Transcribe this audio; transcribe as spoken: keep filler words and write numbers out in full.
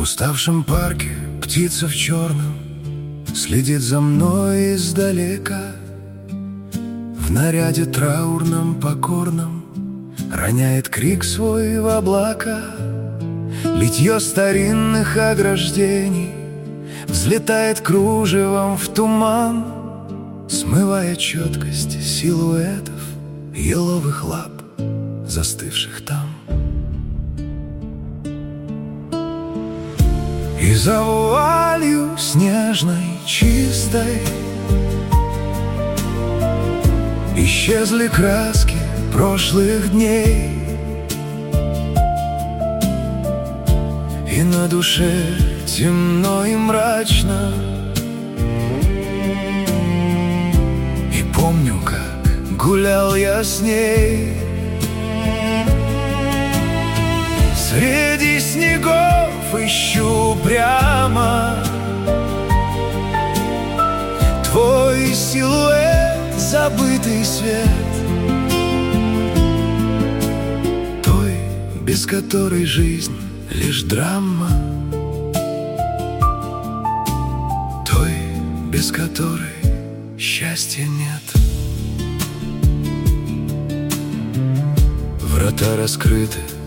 уставшем парке птица в черном следит за мной издалека. В наряде траурном покорном роняет крик свой в облака. Литье старинных ограждений взлетает кружевом в туман, смывая четкость силуэтов еловых лап, застывших там. И за вуалью снежной чистой исчезли краски прошлых дней, и на душе темно и мрачно. И помню, как гулял я с ней среди снегов, ищу прямо твой силуэт, забытый свет, той, без которой жизнь лишь драма, той, без которой счастья нет. Врата раскрыты